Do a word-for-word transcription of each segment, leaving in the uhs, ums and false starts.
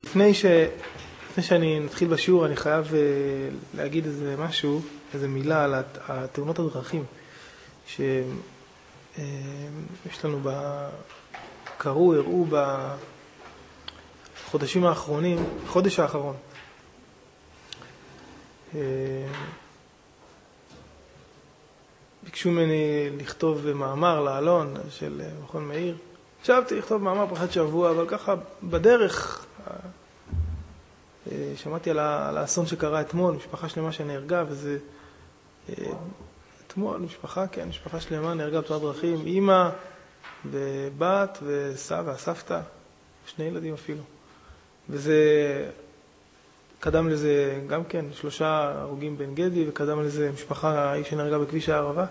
לפני ש... לפני שאני נתחיל בשיעור, אני חייב להגיד איזה משהו, איזה מילה על התאונות הדרכים, שיש לנו קראו, הראו בחודשים האחרונים, חודש האחרון. ביקשו ממני לכתוב מאמר לעלון של מכון מאיר. חשבתי לכתוב מאמר פרחת שבוע, אבל ככה בדרך שמעתי על האסון שקרה אתמול, משפחה שלמה שנהרגה, וזה אתמול, משפחה, כן, משפחה שלמה נהרגה בתאונת דרכים, אמא ובת וסבא, סבתא, שני ילדים אפילו. וזה קדם לזה גם כן שלושה הרוגים בן גדי, וקדם לזה משפחה היא שנהרגה בכביש הערבה.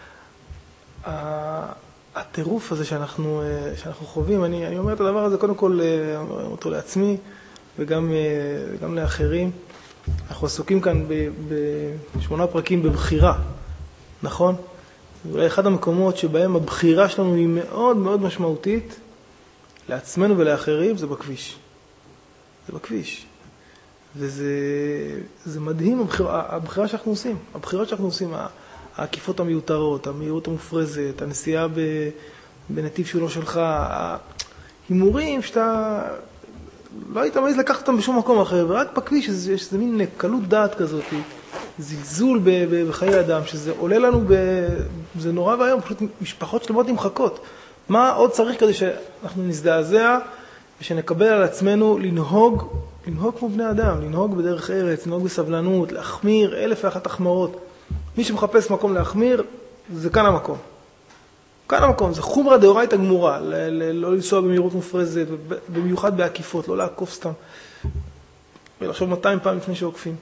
הטירוף הזה שאנחנו, שאנחנו חווים, אני, אני אומר את הדבר הזה קודם כל אותו לעצמי, וגם, גם לאחרים. אנחנו עסוקים כאן בשמונה פרקים בבחירה, נכון? אולי אחד המקומות שבהם הבחירה שלנו היא מאוד מאוד משמעותית לעצמנו ולאחרים, זה בכביש. זה בכביש. וזה זה מדהים, הבחירה, הבחירה שאנחנו עושים. הבחירות שאנחנו עושים, העקיפות המיותרות, המהירות המופרזת, הנסיעה בנתיב שהוא לא שלך, ההימורים שאתה לא היית מעז לקחת אותם בשום מקום אחר, ורק בכביש יש איזה מין קלות דעת כזאת, זלזול בחיי אדם, שזה עולה לנו, זה נורא והיום, פשוט משפחות שלמות נמחקות. מה עוד צריך כדי שאנחנו נזדעזע, ושנקבל על עצמנו לנהוג, לנהוג כמו בני אדם, לנהוג בדרך ארץ, לנהוג בסבלנות, להחמיר אלף ואחת החמרות. מי שמחפש מקום להחמיר, זה כאן המקום. כאן המקום, זה חומרה דאורייתא גמורה, לא לנסוע במהירות מופרזת, במיוחד בעקיפות, לא לעקוף סתם. ולחשוב מאתיים פעם לפני שעוקפים.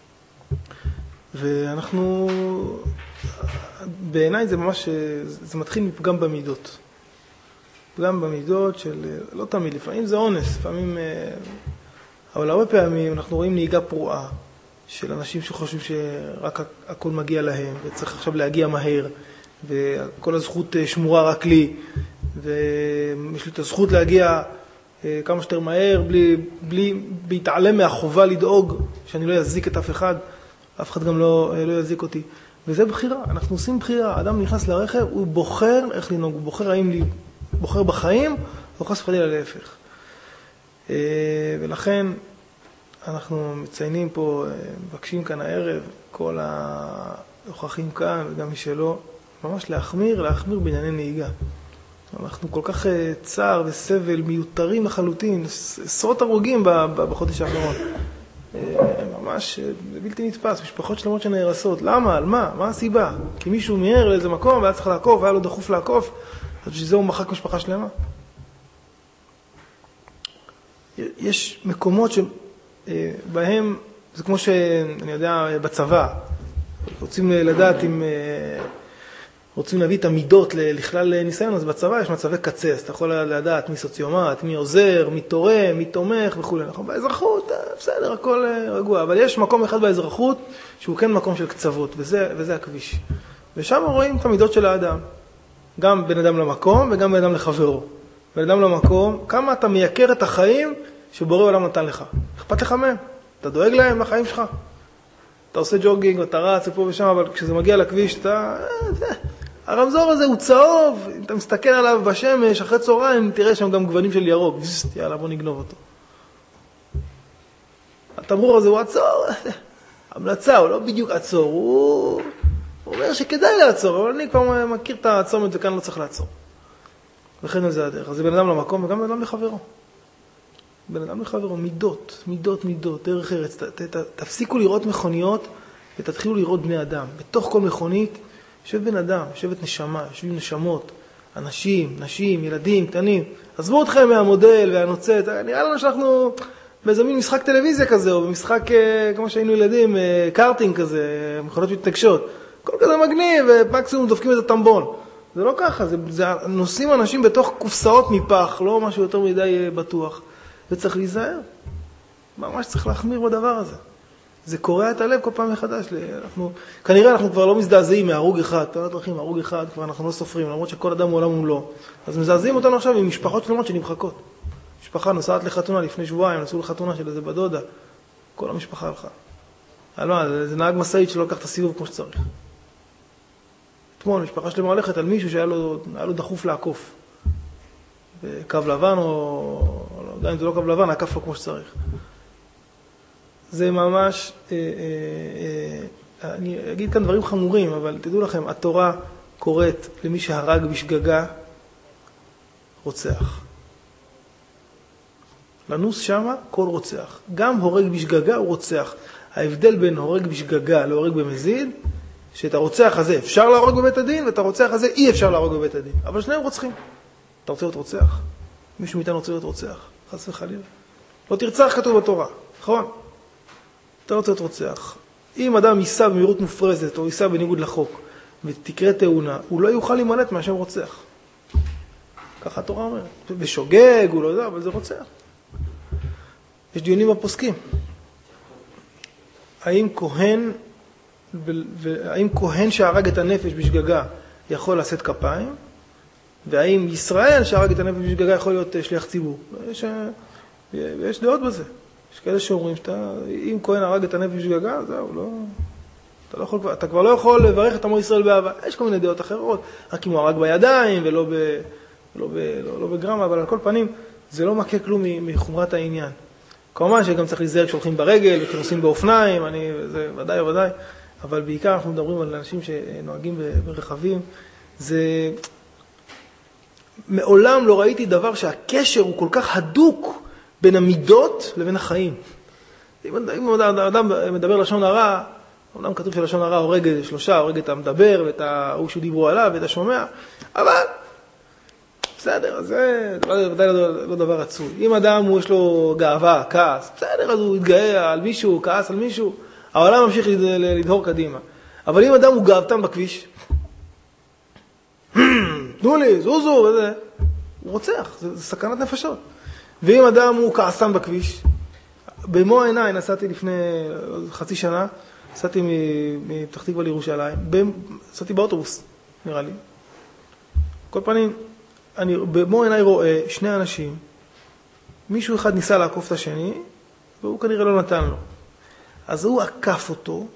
ואנחנו, בעיניי זה ממש, זה מתחיל מפגם במידות. פגם במידות של, לא תמיד, לפעמים זה אונס, לפעמים, אבל הרבה פעמים אנחנו רואים נהיגה פרועה של אנשים שחושבים שרק הכל מגיע להם, וצריך עכשיו להגיע מהר, וכל הזכות שמורה רק לי, ויש לי את הזכות להגיע כמה שיותר מהר, בלי, בלי, להתעלם מהחובה לדאוג שאני לא יזיק את אף אחד, אף אחד גם לא, לא יזיק אותי. וזה בחירה, אנחנו עושים בחירה. אדם נכנס לרכב, הוא בוחר איך לנהוג, הוא בוחר האם לי, בוחר בחיים, או חס וחלילה להפך. ולכן אנחנו מציינים פה, מבקשים כאן הערב, כל הנוכחים כאן, וגם מי שלא, ממש להחמיר, להחמיר בענייני נהיגה. אנחנו כל כך צער וסבל מיותרים לחלוטין, עשרות הרוגים בחודש האחרון. ממש בלתי נתפס, משפחות שלמות שנהרסות. למה? על מה? מה הסיבה? כי מישהו מיהר לאיזה מקום והיה צריך לעקוף, והיה לו דחוף לעקוף, אז שזה הוא מחק משפחה שלמה. יש מקומות שבהם, זה כמו שאני יודע, בצבא, רוצים לדעת אם רוצים להביא את המידות לכלל ניסיון, אז בצבא יש מצבי קצה, אז אתה יכול לדעת מי סוציומט, מי עוזר, מי תורם, מי תומך וכו'. נכון, באזרחות, בסדר, הכל רגוע, אבל יש מקום אחד באזרחות שהוא כן מקום של קצוות, וזה, וזה הכביש. ושם רואים את המידות של האדם, גם בן אדם למקום וגם בן אדם לחברו. בן אדם למקום, כמה אתה מייקר את החיים שבורא עולם נתן לך. אכפת לך מהם? אתה דואג להם לחיים שלך? אתה עושה ג'וגינג, אתה רץ ופה ושם, אבל כשזה מגיע לכביש, אתה... הרמזור הזה הוא צהוב, אם אתה מסתכל עליו בשמש, אחרי צהריים, תראה שם גם גוונים של ירוק. יאללה, בוא נגנוב אותו. התמרור הזה הוא עצור. המלצה, הוא לא בדיוק עצור, הוא... הוא אומר שכדאי לעצור, אבל אני כבר מכיר את העצומת וכאן לא צריך לעצור. וכן על זה הדרך. אז זה בן אדם למקום וגם בן אדם לחברו. בן אדם לחברו, מידות, מידות, מידות, דרך ארץ. ת, ת, ת, תפסיקו לראות מכוניות ותתחילו לראות בני אדם. בתוך כל מכונית יושב בן אדם, יושבת נשמה, יושבים נשמות, אנשים, נשים, ילדים, קטנים. עזבו אתכם מהמודל והנוצאת. נראה לנו שאנחנו באיזה מין משחק טלוויזיה כזה, או במשחק, כמו שהיינו ילדים, קארטינג כזה, מכונות מתנגשות. כל כזה מגניב, ומקסימום דופקים איזה טמבון. זה לא ככה, זה, זה נוסעים אנשים בתוך קופסאות מפח, לא משהו יותר מדי בטוח. וצריך להיזהר. ממש צריך להחמיר בדבר הזה. זה קורע את הלב כל פעם מחדש. אנחנו, כנראה אנחנו כבר לא מזדעזעים מהרוג אחד, תאונת דרכים, הרוג אחד, כבר אנחנו לא סופרים, למרות שכל אדם הוא עולם ומלואו. אז מזעזעים אותנו עכשיו עם משפחות שלמות שנמחקות. משפחה נוסעת לחתונה לפני שבועיים, נסעו לחתונה של איזה בדודה, כל המשפחה הלכה. על מה? זה, זה נהג מסעית שלא לקח את הסיבוב כמו שצריך. אתמול משפחה שלמה הולכת על מישהו שהיה לו, היה לו דחוף לעקוף. בקו לבן או... לא, אם זה לא קו לבן, עקף לו כמו שצריך. זה ממש... אה, אה, אה, אני אגיד כאן דברים חמורים, אבל תדעו לכם, התורה קוראת למי שהרג בשגגה רוצח. לנוס שמה כל רוצח. גם הורג בשגגה הוא רוצח. ההבדל בין הורג בשגגה להורג במזיד, שאת הרוצח הזה אפשר להרוג בבית הדין, ואת הרוצח הזה אי אפשר להרוג בבית הדין. אבל שניהם רוצחים. אתה רוצה להיות רוצח? מישהו מאיתנו רוצה להיות רוצח? חס וחלילה. לא תרצח כתוב בתורה, נכון? אתה רוצה להיות רוצח. אם אדם ייסע במהירות מופרזת, או ייסע בניגוד לחוק, ותקרה תאונה, הוא לא יוכל להימלט מהשם רוצח. ככה התורה אומרת. בשוגג, הוא לא יודע, אבל זה רוצח. יש דיונים בפוסקים. האם כהן, והאם כהן שהרג את הנפש בשגגה יכול לשאת כפיים? והאם ישראל שהרג את הנפש בשגגה יכול להיות שליח ציבור? יש, יש דעות בזה. יש כאלה שאומרים שאתה, אם כהן הרג את הנפש בשגגה, זהו, לא, אתה, לא יכול, אתה כבר לא יכול לברך את עמו ישראל באהבה. יש כל מיני דעות אחרות, רק אם הוא הרג בידיים ולא ב, לא ב, לא, לא בגרמה, אבל על כל פנים זה לא מכה כלום מחומרת העניין. כמובן שגם צריך להיזהר כשהולכים ברגל וכנוסעים באופניים, אני, זה ודאי וודאי, אבל בעיקר אנחנו מדברים על אנשים שנוהגים ברכבים. זה... מעולם לא ראיתי דבר שהקשר הוא כל כך הדוק בין המידות לבין החיים. אם, אם אדם מדבר לשון הרע, אדם כתוב שלשון הרע הורג שלושה, הורג את המדבר ואת ההוא שדיברו עליו ואת השומע, אבל בסדר, זה ודאי לא, לא דבר עצוי. אם אדם הוא יש לו גאווה, כעס, בסדר, אז הוא יתגאה על מישהו, כעס על מישהו, העולם ממשיך לדהור קדימה. אבל אם אדם הוא גאוותן בכביש, תנו לי, זוזו, וזה, הוא רוצח, זה, זה סכנת נפשות. ואם אדם הוא כעסן בכביש, במו העיניי נסעתי לפני חצי שנה, נסעתי מפתח תקווה לירושלים, נסעתי באוטובוס, נראה לי. כל פנים, אני במו עיניי רואה שני אנשים, מישהו אחד ניסה לעקוף את השני, והוא כנראה לא נתן לו. אז הוא עקף אותו,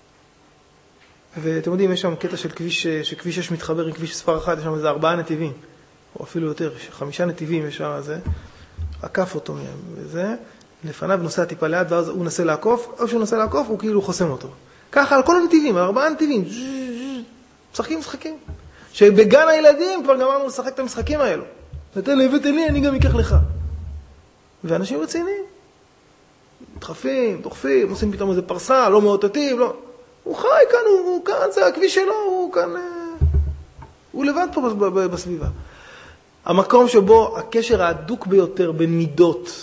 ואתם יודעים, יש שם קטע של כביש, שכביש שש מתחבר עם כביש ספר אחד, יש שם איזה ארבעה נתיבים, או אפילו יותר, חמישה נתיבים יש שם הזה, עקף אותו מהם, וזה, לפניו נוסע טיפה ליד, ואז הוא נסה לעקוף, או שהוא נסה לעקוף, הוא כאילו חוסם אותו. ככה על כל הנתיבים, על ארבעה נתיבים, משחקים משחקים. שבגן הילדים כבר גמרנו לשחק את המשחקים האלו. נתן לי, ותן לי, אני גם אקח לך. ואנשים רציניים, דחפים, דוחפים, עושים פתאום איזה פרסה, לא מאותתים, לא... הוא חי כאן, הוא, הוא כאן, זה הכביש שלו, הוא כאן... הוא לבד פה בסביבה. המקום שבו הקשר ההדוק ביותר בין מידות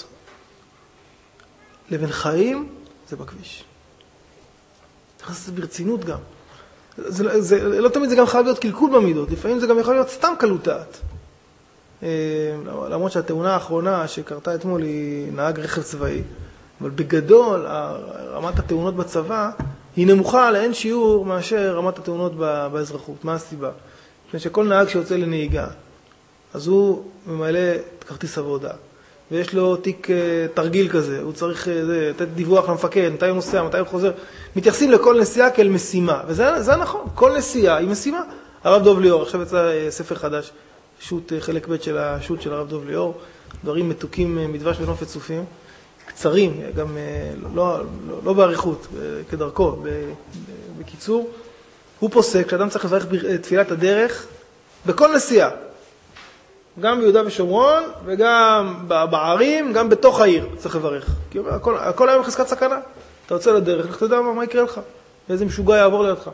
לבין חיים, זה בכביש. צריך לעשות ברצינות גם. זה, זה, לא תמיד זה גם חייב להיות קלקול במידות, לפעמים זה גם יכול להיות סתם קלוטת. למרות שהתאונה האחרונה שקרתה אתמול היא נהג רכב צבאי, אבל בגדול רמת התאונות בצבא היא נמוכה לאין שיעור מאשר רמת התאונות באזרחות. מה הסיבה? שכל נהג שיוצא לנהיגה, אז הוא ממלא את כרטיס עבודה, ויש לו תיק תרגיל כזה, הוא צריך לתת דיווח למפקד, מתי הוא נוסע, מתי הוא חוזר. מתייחסים לכל נסיעה כאל משימה, וזה זה נכון, כל נסיעה היא משימה. הרב דוב ליאור, עכשיו יצא ספר חדש, שוט חלק ב' של השוט של הרב דוב ליאור, דברים מתוקים מדבש ונופת צופים, קצרים, גם לא, לא, לא בעריכות, כדרכו, בקיצור. הוא פוסק שאדם צריך לברך תפילת הדרך בכל נסיעה. גם ביהודה ושומרון, וגם בערים, גם בתוך העיר צריך לברך. כי הכל, הכל היה בחזקת סכנה. אתה יוצא לדרך, לך תדע מה, מה יקרה לך. ואיזה משוגע יעבור לידך.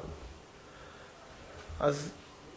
אז,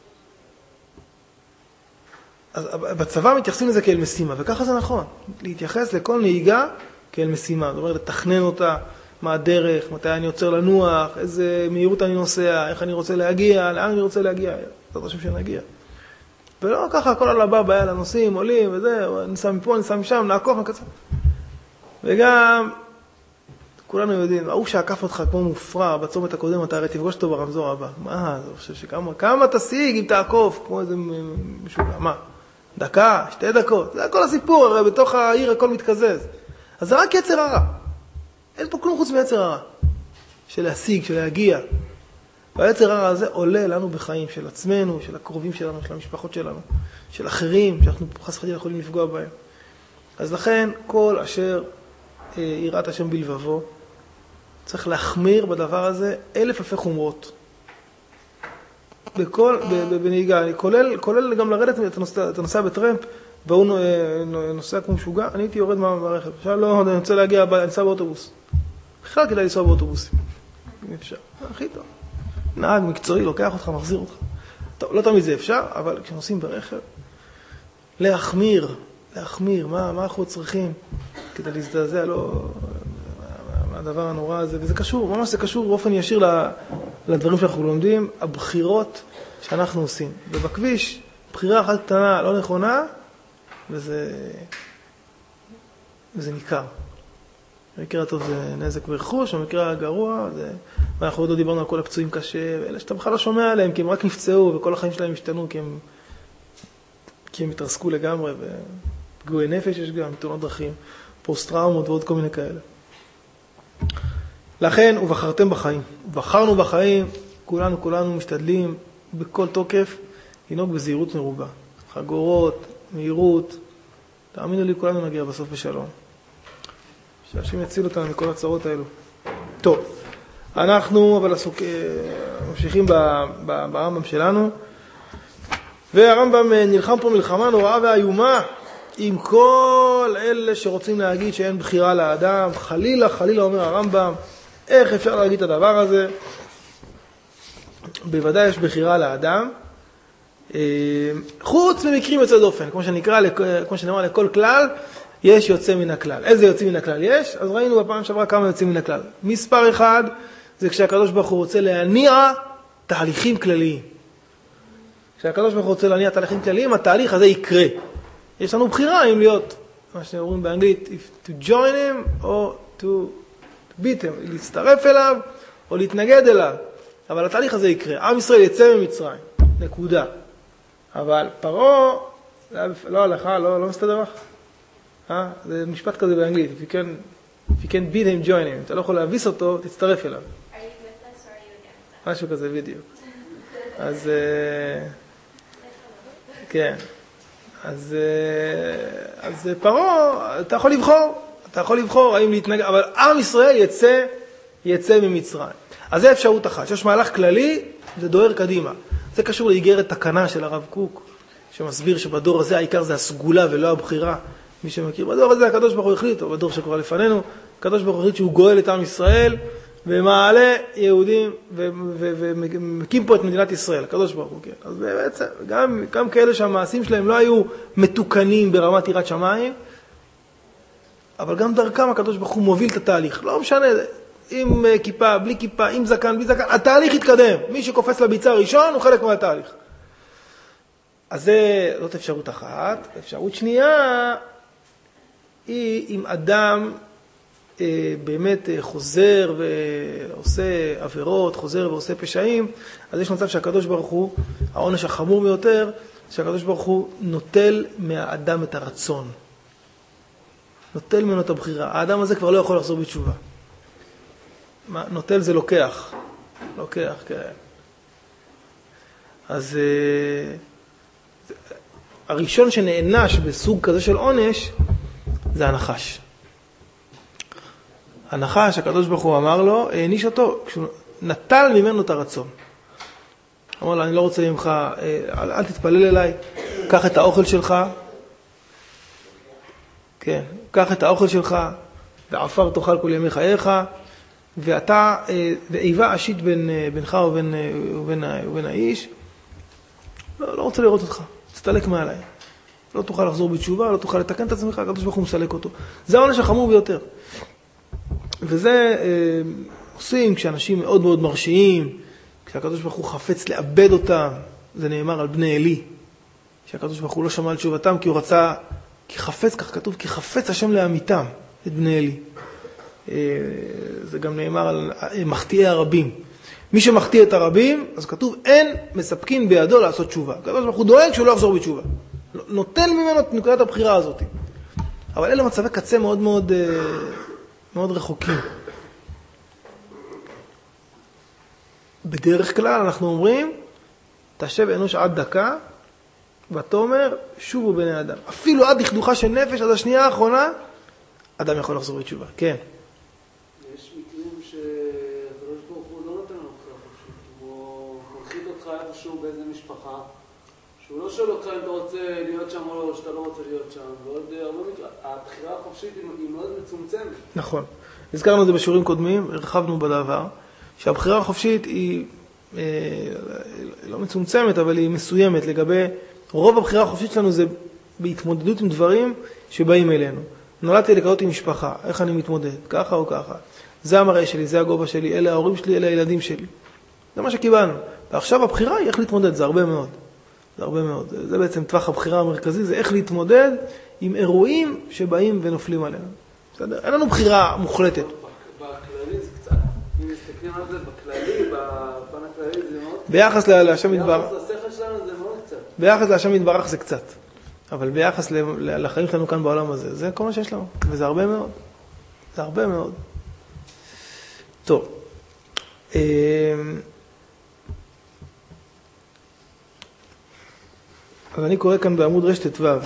אז בצבא מתייחסים לזה כאל משימה, וככה זה נכון. להתייחס לכל נהיגה כאל משימה. זאת אומרת, לתכנן אותה, מה הדרך, מתי אני יוצר לנוח, איזה מהירות אני נוסע, איך אני רוצה להגיע, לאן אני רוצה להגיע. זאת חושב שנגיע. ולא ככה, הכל על הבא, בעיה לנוסעים, עולים, וזה, ניסה מפה, ניסה משם, נעקוף, נקצה. וגם, כולנו יודעים, ההוא שעקף אותך כמו מופרע, בצומת הקודם, אתה הרי תפגוש אותו ברמזור הבא. מה, זה חושב שכמה, כמה תשיג אם תעקוף, כמו איזה משוגע, מה? דקה, שתי דקות, זה כל הסיפור, הרי בתוך העיר הכל מתקזז. אז זה רק יצר הרע. אין פה כלום חוץ מיצר הרע. של להשיג, של להגיע. והיצר הרע הזה עולה לנו בחיים של עצמנו, של הקרובים שלנו, של המשפחות שלנו, של אחרים, שאנחנו חס וחלילה יכולים לפגוע בהם. אז לכן, כל אשר אה, יראת השם בלבבו, צריך להחמיר בדבר הזה אלף אלפי חומרות. בכל, בנהיגה, כולל, כולל גם לרדת, אתה נוסע, אתה נוסע בטרמפ, והוא נוסע כמו משוגע, אני הייתי יורד מהרכב. עכשיו לא, אני רוצה להגיע, אני נוסע באוטובוס. בכלל כדאי לנסוע באוטובוסים. אם אפשר. הכי טוב. נהג מקצועי, לוקח אותך, מחזיר אותך. טוב, לא תמיד זה אפשר, אבל כשנוסעים ברכב, להחמיר, להחמיר, מה, מה אנחנו צריכים כדי להזדעזע, לא, הדבר הנורא הזה, וזה קשור, ממש זה קשור באופן ישיר לדברים שאנחנו לומדים, הבחירות שאנחנו עושים. ובכביש, בחירה אחת קטנה לא נכונה, וזה, וזה ניכר. במקרה הטוב זה נזק ורכוש, במקרה הגרוע, זה, ואנחנו עוד לא דיברנו על כל הפצועים קשה, ואלה שאתה בכלל לא שומע עליהם, כי הם רק נפצעו, וכל החיים שלהם השתנו, כי הם, כי הם התרסקו לגמרי, ופגועי נפש יש גם, תאונות דרכים, פוסט-טראומות ועוד כל מיני כאלה. לכן, ובחרתם בחיים. ובחרנו בחיים, כולנו, כולנו משתדלים בכל תוקף, לנהוג בזהירות מרובה. חגורות, מהירות, תאמינו לי, כולנו נגיע בסוף בשלום. שהשם יציל אותנו מכל הצרות האלו. טוב, אנחנו אבל עסוק, ממשיכים ברמב"ם שלנו, והרמב"ם נלחם פה מלחמה נוראה ואיומה, עם כל אלה שרוצים להגיד שאין בחירה לאדם, חלילה, חלילה אומר הרמב"ם, איך אפשר להגיד את הדבר הזה? בוודאי יש בחירה לאדם, חוץ ממקרים יוצא דופן, כמו שנקרא, כמו שנאמר, לכל כלל, יש יוצא מן הכלל. איזה יוצא מן הכלל יש? אז ראינו בפעם שעברה כמה יוצאים מן הכלל. מספר אחד, זה כשהקדוש ברוך הוא רוצה להניע תהליכים כלליים. כשהקדוש ברוך הוא רוצה להניע תהליכים כלליים, התהליך הזה יקרה. יש לנו בחירה אם להיות, מה שאומרים באנגלית, to join him או to beat him, להצטרף אליו או להתנגד אליו. אבל התהליך הזה יקרה. עם ישראל יצא ממצרים, נקודה. אבל פרעה, לא הלכה, לא, לא מסתדר לך. אה? זה משפט כזה באנגלית. If you can, if you can beat him, join him. אתה לא יכול להביס אותו, תצטרף אליו. Are you with us or are you against us? משהו כזה בדיוק. אז, כן. אז, אז פרעה, אתה יכול לבחור. אתה יכול לבחור האם להתנגד, אבל עם ישראל יצא, יצא ממצרים. אז זה אפשרות אחת. שיש מהלך כללי, זה דוהר קדימה. זה קשור לאיגרת תקנה של הרב קוק, שמסביר שבדור הזה העיקר זה הסגולה ולא הבחירה. מי שמכיר, בדור הזה הקדוש ברוך הוא החליט, או בדור שכבר לפנינו, הקדוש ברוך הוא החליט שהוא גואל את עם ישראל, ומעלה יהודים, ומקים פה את מדינת ישראל, הקדוש ברוך הוא, כן. אז בעצם, גם, גם כאלה שהמעשים שלהם לא היו מתוקנים ברמת יראת שמיים, אבל גם דרכם הקדוש ברוך הוא מוביל את התהליך. לא משנה, עם כיפה, בלי כיפה, עם זקן, בלי זקן, התהליך יתקדם. מי שקופץ לביצה ראשון הוא חלק מהתהליך. אז זה, זאת אפשרות אחת. אפשרות שנייה, היא אם אדם אה, באמת אה, חוזר ועושה עבירות, חוזר ועושה פשעים, אז יש מצב שהקדוש ברוך הוא, העונש החמור ביותר, שהקדוש ברוך הוא נוטל מהאדם את הרצון. נוטל ממנו את הבחירה. האדם הזה כבר לא יכול לחזור בתשובה. מה, נוטל זה לוקח. לוקח, כן. אז אה, הראשון שנענש בסוג כזה של עונש, זה הנחש. הנחש, הקדוש ברוך הוא אמר לו, העניש אותו, כשהוא נטל ממנו את הרצון. אמר לו, אני לא רוצה ממך, אל, אל תתפלל אליי, קח את האוכל שלך, כן, קח את האוכל שלך, ועפר תאכל כל ימי חייך, ואתה, ואיבה אשית בין, בינך ובין, ובין, ובין האיש, לא, לא רוצה לראות אותך, תסתלק מעליי. לא תוכל לחזור בתשובה, לא תוכל לתקן את עצמך, הקדוש ברוך הוא מסלק אותו. זה העונש החמור ביותר. וזה אה, עושים כשאנשים מאוד מאוד מרשיעים, כשהקדוש ברוך הוא חפץ לאבד אותם, זה נאמר על בני אלי, שהקדוש ברוך הוא לא שמע על תשובתם, כי הוא רצה, כי חפץ, כך כתוב, כי חפץ השם לאמיתם את בני אלי. אה, זה גם נאמר על מחטיאי הרבים. מי שמחטיא את הרבים, אז כתוב, אין מספקין בידו לעשות תשובה. הקדוש ברוך הוא דואג שהוא לא יחזור בתשובה. לא, נוטל ממנו את נקודת הבחירה הזאת. אבל אלה מצבי קצה מאוד מאוד, מאוד רחוקים. בדרך כלל אנחנו אומרים, תשב אנוש עד דקה, ותאמר, שובו בני אדם. אפילו עד דכדוכה של נפש, עד השנייה האחרונה, אדם יכול לחזור בתשובה. כן. יש מקרים שהקדוש ברוך הוא לא נותן לנו בחירה חופשית. הוא מנחית אותך איפשהו באיזה משפחה, שהוא לא שואל אותך אם אתה רוצה להיות שם או לא, או שאתה לא רוצה להיות שם. ועוד הרבה מקרים, הבחירה החופשית היא מאוד מצומצמת. נכון. הזכרנו את זה בשיעורים קודמים, הרחבנו בדבר, שהבחירה החופשית היא אה, לא מצומצמת, אבל היא מסוימת. לגבי רוב הבחירה החופשית שלנו זה בהתמודדות עם דברים שבאים אלינו. נולדתי לקרות עם משפחה, איך אני מתמודד? ככה או ככה? זה המראה שלי, זה הגובה שלי, אלה ההורים שלי, אלה הילדים שלי. זה מה שקיבלנו. ועכשיו הבחירה היא איך להתמודד, זה הרבה מאוד. זה הרבה מאוד. זה בעצם טווח הבחירה המרכזי, זה איך להתמודד עם אירועים שבאים ונופלים עלינו. בסדר? אין לנו בחירה מוחלטת. בכללי זה קצת, אם מסתכלים על זה בכללי, בפן הכללי זה מאוד... ביחס להשם יתברך. ביחס לשכל שלנו זה מאוד קצת. ביחס להשם יתברך זה קצת. אבל ביחס לחיים שלנו כאן בעולם הזה, זה כל מה שיש לנו. וזה הרבה מאוד. זה הרבה מאוד. טוב. אז אני קורא כאן בעמוד רשת ו'.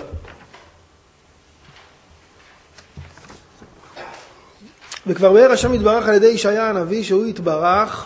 וכבר באר השם יתברך על ידי ישעיה הנביא שהוא יתברך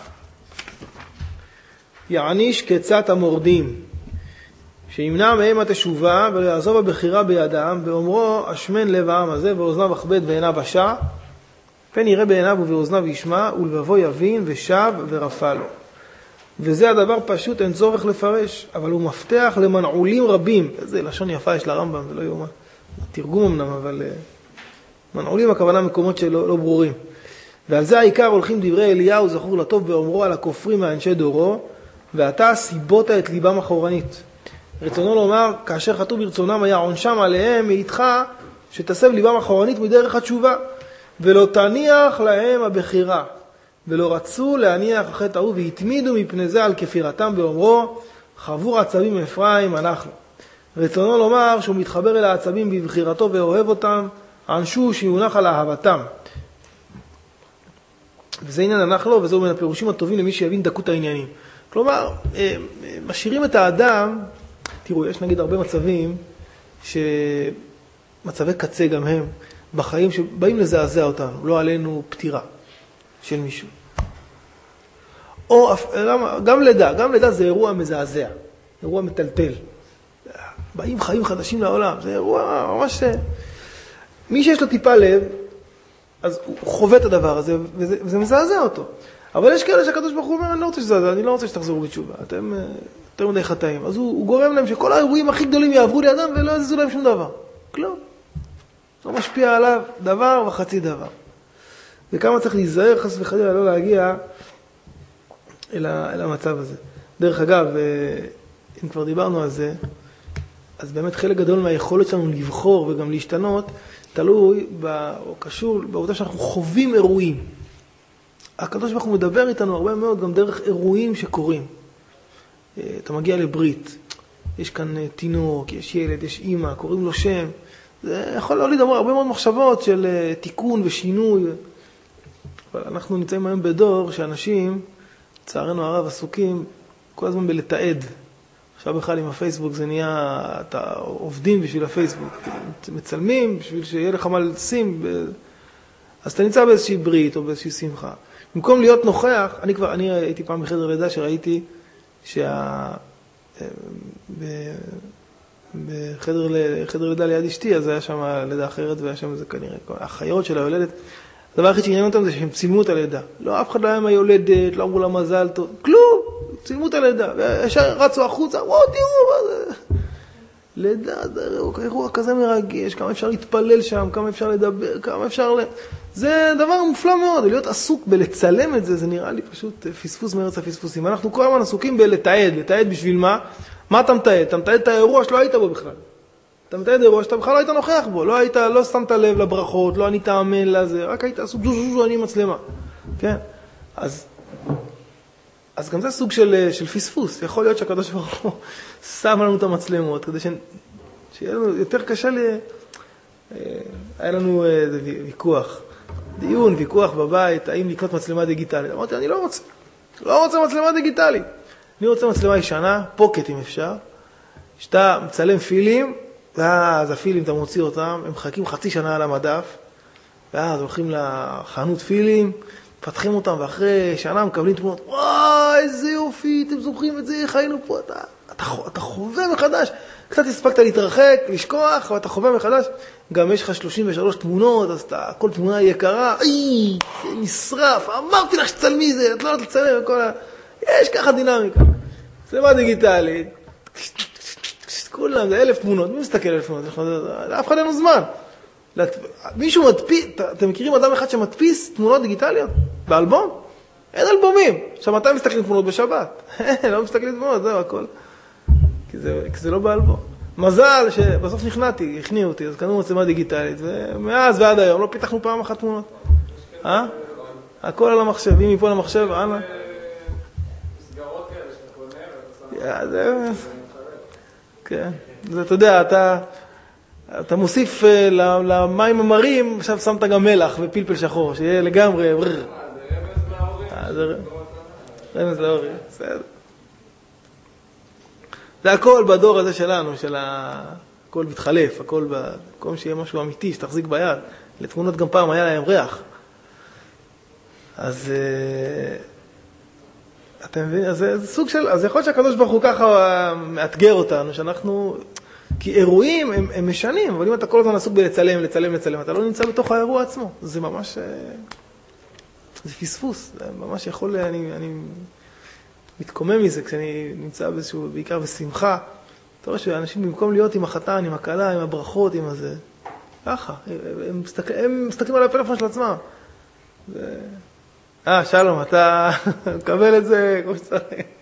יעניש כצת המורדים שימנע מהם התשובה ולא יעזוב הבחירה בידם ואומרו אשמן לב העם הזה ואוזניו אכבד ועיניו אשע פן יראה בעיניו ובאוזניו ישמע ולבבו יבין ושב ורפא לו. וזה הדבר פשוט, אין צורך לפרש, אבל הוא מפתח למנעולים רבים. איזה לשון יפה יש לרמב"ם, זה לא יאומן. תרגום אמנם, אבל מנעולים הכוונה מקומות שלא לא ברורים. ועל זה העיקר הולכים דברי אליהו זכור לטוב באומרו על הכופרים מאנשי דורו, ואתה סיבות את ליבם אחורנית. רצונו לומר, כאשר חטאו ברצונם היה עונשם עליהם, מאיתך שתסב ליבם אחורנית מדרך התשובה, ולא תניח להם הבחירה. ולא רצו להניח החטא ההוא והתמידו מפני זה על כפירתם באומרו חבור עצבים אפרים אנחנו. רצונו לומר שהוא מתחבר אל העצבים בבחירתו ואוהב אותם, ענשו שיונח על אהבתם. וזה עניין הנח לו, וזהו מן הפירושים הטובים למי שיבין דקות העניינים. כלומר, משאירים את האדם, תראו, יש נגיד הרבה מצבים, שמצבי קצה גם הם, בחיים שבאים לזעזע אותנו, לא עלינו פטירה של מישהו. או גם לידה, גם לידה זה אירוע מזעזע, אירוע מטלטל. באים חיים חדשים לעולם, זה אירוע ממש... מי שיש לו טיפה לב, אז הוא חווה את הדבר הזה, וזה, וזה מזעזע אותו. אבל יש כאלה שהקדוש ברוך הוא אומר, אני לא רוצה שזעזע, אני לא רוצה שתחזרו בתשובה, אתם יותר מדי חטאים. אז הוא, הוא גורם להם שכל האירועים הכי גדולים יעברו לידם ולא יזזו להם שום דבר. כלום. לא משפיע עליו דבר וחצי דבר. וכמה צריך להיזהר חס וחלילה לא להגיע אל, ה, אל המצב הזה. דרך אגב, אם כבר דיברנו על זה, אז באמת חלק גדול מהיכולת שלנו לבחור וגם להשתנות, תלוי ב, או קשור בעובדה שאנחנו חווים אירועים. הקדוש ברוך הוא מדבר איתנו הרבה מאוד גם דרך אירועים שקורים. אתה מגיע לברית, יש כאן תינוק, יש ילד, יש אמא, קוראים לו שם. זה יכול להוליד הרבה מאוד מחשבות של תיקון ושינוי. אבל אנחנו נמצאים היום בדור שאנשים, צערנו הרב, עסוקים כל הזמן בלתעד. עכשיו בכלל עם הפייסבוק זה נהיה, אתה עובדים בשביל הפייסבוק, מצלמים בשביל שיהיה לך מה לשים. ב... אז אתה נמצא באיזושהי ברית או באיזושהי שמחה. במקום להיות נוכח, אני כבר, אני הייתי פעם בחדר לידה שראיתי שה... ב... בחדר חדר לידה ליד אשתי, אז היה שם לידה אחרת והיה שם זה כנראה, החיות של היולדת. הדבר הכי שעניין אותם זה שהם צילמו את הלידה. לא, אף אחד לא היה עם היולדת, לא אמרו לה מזל טוב, כלום, צילמו את הלידה. וישר רצו החוצה, וואו, תראו מה זה. לידה, זה אירוע כזה מרגש, כמה אפשר להתפלל שם, כמה אפשר לדבר, כמה אפשר... זה דבר מופלא מאוד, להיות עסוק בלצלם את זה, זה נראה לי פשוט פספוס מארץ הפספוסים. אנחנו כל הזמן עסוקים בלתעד, לתעד בשביל מה? מה אתה מתעד? אתה מתעד את האירוע שלא היית בו בכלל. אתה מתעד אירוע שאתה בכלל לא היית נוכח בו, לא היית, לא שמת לב לברכות, לא ענית אמן לזה, רק היית עסוק, זו זו זו, אני מצלמה. כן? אז, אז גם זה סוג של, של פספוס. יכול להיות שהקדוש ברוך הוא שם לנו את המצלמות, כדי ש, שיהיה לנו יותר קשה ל... היה לנו איזה ויכוח, דיון, ויכוח בבית, האם לקנות מצלמה דיגיטלית. אמרתי, אני לא רוצה, לא רוצה מצלמה דיגיטלית. אני רוצה מצלמה ישנה, פוקט אם אפשר, שאתה מצלם פילים, ואז הפילים, אתה מוציא אותם, הם מחכים חצי שנה על המדף, ואז הולכים לחנות פילים, פתחים אותם, ואחרי שנה מקבלים תמונות, וואי, איזה יופי, אתם זוכרים את זה, איך היינו פה, אתה, אתה, אתה חווה מחדש, קצת הספקת להתרחק, לשכוח, אבל אתה חווה מחדש, גם יש לך שלושים ושלוש תמונות, אז אתה, כל תמונה יקרה, איי, זה נשרף, אמרתי לך שצלמי זה, את לא יודעת לצלם, וכל ה... יש ככה דינמיקה. מצלמה דיגיטלית, כולם, זה אלף תמונות, מי מסתכל אלף תמונות? אף אחד אין לו זמן. מישהו מדפיס, אתם מכירים אדם אחד שמדפיס תמונות דיגיטליות? באלבום? אין אלבומים. עכשיו, מתי מסתכלים תמונות בשבת? לא מסתכלים תמונות, זהו הכל. כי זה, כי זה לא באלבום. מזל שבסוף נכנעתי, הכניעו אותי, אז קנו מצלמה דיגיטלית, ומאז ועד היום לא פיתחנו פעם אחת תמונות. אה? הכל על המחשב, אם מפה למחשב, אנה? סגרות כאלה שאתה קונה, זה... כן. זה, אתה יודע, אתה... אתה מוסיף למים המרים, עכשיו שמת גם מלח ופלפל שחור, שיהיה לגמרי... זה רמז להורים. זה רמז להורים, בסדר. זה הכל בדור הזה שלנו, של ה... הכל מתחלף, הכל במקום שיהיה משהו אמיתי, שתחזיק ביד. לתמונות גם פעם היה להם ריח. אז... אתם מבינים? אז זה סוג של... אז יכול להיות שהקדוש ברוך הוא ככה מאתגר אותנו, שאנחנו... כי אירועים הם, הם משנים, אבל אם אתה כל הזמן עסוק בלצלם, לצלם, לצלם, אתה לא נמצא בתוך האירוע עצמו. זה ממש... זה פספוס. זה ממש יכול... אני, אני מתקומם מזה כשאני נמצא באיזשהו, בעיקר בשמחה. אתה רואה שאנשים במקום להיות עם החתן, עם הקלה, עם הברכות, עם הזה, ככה. הם, מסתכל, הם מסתכלים על הפלאפון של עצמם. זה... אה, שלום, אתה מקבל את זה כמו שצריך.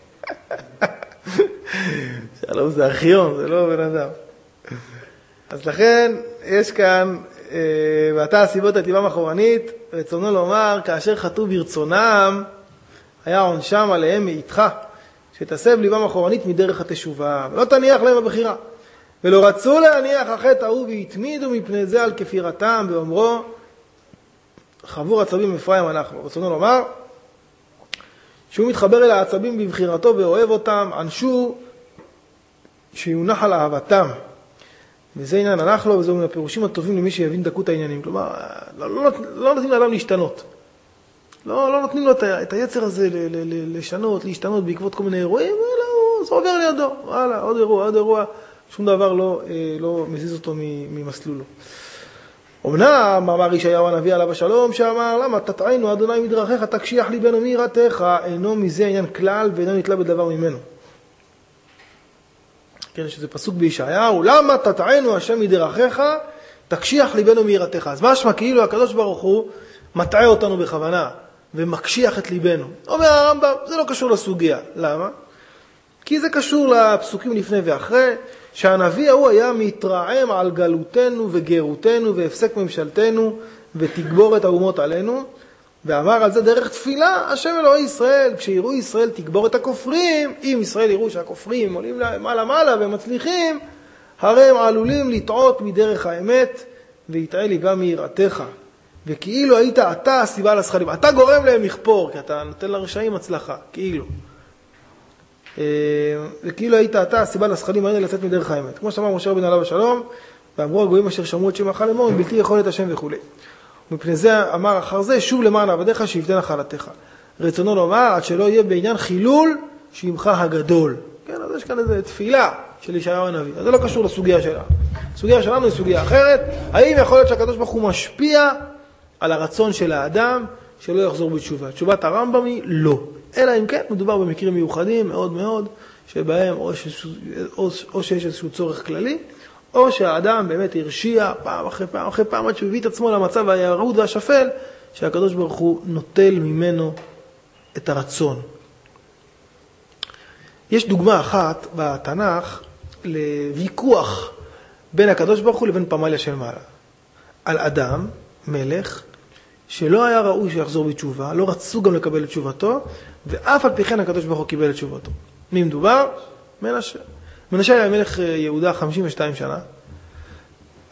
שלום, זה ארכיון, זה לא בן אדם. אז לכן, יש כאן, ואתה הסיבות את ליבם אחורנית, רצונו לומר, כאשר חטאו ברצונם, היה עונשם עליהם מאיתך, שתסב ליבם אחורנית מדרך התשובה, ולא תניח להם הבחירה. ולא רצו להניח החטא ההוא והתמידו מפני זה על כפירתם, באומרו, חבור עצבים אפרים אנחנו. רצונו לומר, שהוא מתחבר אל העצבים בבחירתו ואוהב אותם, ענשו שיונח על אהבתם. וזה עניין הלך לו, וזהו מן הפירושים הטובים למי שיבין דקות העניינים. כלומר, לא, לא, לא נותנים לאדם להשתנות. לא, לא נותנים לו את היצר הזה ל, ל, ל, לשנות, להשתנות בעקבות כל מיני אירועים, אלא זה עובר לידו. וואלה, עוד אירוע, עוד אירוע, שום דבר לא, לא מזיז אותו ממסלולו. אמנם אמר ישעיהו הנביא עליו השלום, שאמר, למה תטענו אדוני מדרכיך, תקשיח ליבנו מיראתך, אינו מזה עניין כלל ואינו נתלה בדבר ממנו. כן, שזה פסוק בישעיהו, למה תטענו השם מדרכיך, תקשיח ליבנו מיראתך. אז משמע כאילו הקדוש ברוך הוא מטעה אותנו בכוונה, ומקשיח את ליבנו. אומר הרמב"ם, זה לא קשור לסוגיה. למה? כי זה קשור לפסוקים לפני ואחרי, שהנביא ההוא היה מתרעם על גלותנו וגרותנו והפסק ממשלתנו ותגבור את האומות עלינו, ואמר על זה דרך תפילה, השם אלוהי ישראל, כשיראו ישראל תגבור את הכופרים, אם ישראל יראו שהכופרים עולים מעלה מעלה ומצליחים, הרי הם עלולים לטעות מדרך האמת, ויתראה ליבם מיראתך. וכאילו היית אתה הסיבה לזכלים, אתה גורם להם לכפור, כי אתה נותן לרשעים הצלחה, כאילו. וכאילו היית אתה הסיבה לזכלים האלה לצאת מדרך האמת. כמו שאמר משה רבינו עליו השלום, ואמרו הגויים אשר שמעו את שמך לאמור, הם בלתי יכול את השם וכו'. ומפני זה אמר אחר זה, שוב למען עבדיך שיבטא נחלתך. רצונו לומר, עד שלא יהיה בעניין חילול שמך הגדול. כן, אז יש כאן איזו תפילה של ישעיהו הנביא. אז זה לא קשור לסוגיה שלה. הסוגיה שלנו היא סוגיה אחרת. האם יכול להיות שהקדוש ברוך הוא משפיע על הרצון של האדם שלא יחזור בתשובה? תשובת הרמב"ם היא לא. אלא אם כן, מדובר במקרים מיוחדים מאוד מאוד, שבהם או, ש... או, או שיש איזשהו צורך כללי, או שהאדם באמת הרשיע פעם אחרי פעם אחרי פעם, עד שהוא הביא את עצמו למצב הירוד והשפל, שהקדוש ברוך הוא נוטל ממנו את הרצון. יש דוגמה אחת בתנ"ך לוויכוח בין הקדוש ברוך הוא לבין פמליה של מעלה. על אדם, מלך, שלא היה ראוי שיחזור בתשובה, לא רצו גם לקבל את תשובתו, ואף על פי כן הקדוש ברוך הוא קיבל את תשובתו. מי מדובר? מנשה. מנשה היה מלך יהודה חמישים ושתיים שנה,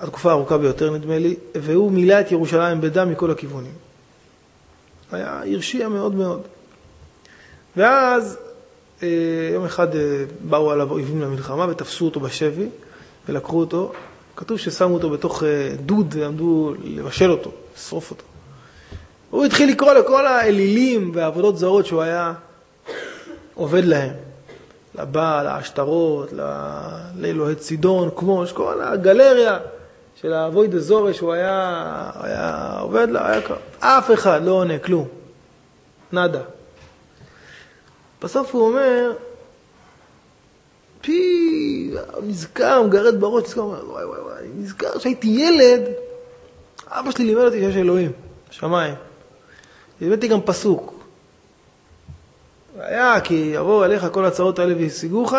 התקופה הארוכה ביותר נדמה לי, והוא מילא את ירושלים בדם מכל הכיוונים. היה הרשיע מאוד מאוד. ואז יום אחד באו עליו אויבים למלחמה ותפסו אותו בשבי ולקחו אותו. כתוב ששמו אותו בתוך דוד ועמדו לבשל אותו, לשרוף אותו. הוא התחיל לקרוא לכל האלילים והעבודות זרות שהוא היה עובד להם. לבעל, לעשתרות, לאלוהי צידון, כמו כל הגלריה של האבוי דזורי שהוא היה, היה עובד לה, היה קרא. אף אחד לא עונה, כלום. נדה. בסוף הוא אומר, פי, נזכר, מגרד בראש, נזכר, וואי וואי וואי, נזכר שהייתי ילד, אבא שלי לימד אותי שיש אלוהים, שמיים. לימדתי גם פסוק. היה כי יבואו עליך כל הצעות האלה וישיגוך,